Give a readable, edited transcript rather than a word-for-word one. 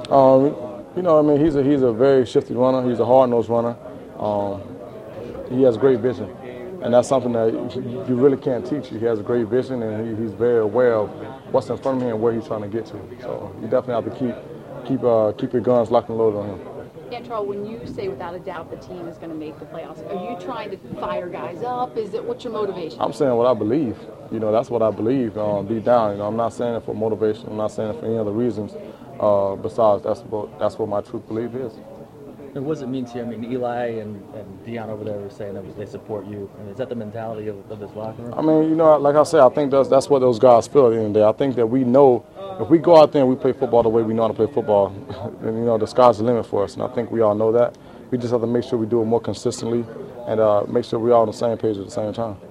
I mean, he's a very shifty runner. He's a hard-nosed runner. He has great vision, and that's something that you really can't teach. He has great vision, and he's very aware of what's in front of him and where he's trying to get to. So you definitely have to keep your guns locked and loaded on him. Antrell, when you say without a doubt the team is going to make the playoffs, are you trying to fire guys up? What's your motivation? I'm saying what I believe. That's what I believe deep down. I'm not saying it for motivation. I'm not saying it for any other reasons besides that's what my true belief is. And what does it mean to you? I mean, Eli and Deion over there were saying that they support you. I mean, is that the mentality of this locker room? I mean, like I said, I think that's what those guys feel at the end of the day. I think that we know if we go out there and we play football the way we know how to play football, then, the sky's the limit for us. And I think we all know that. We just have to make sure we do it more consistently and make sure we're all on the same page at the same time.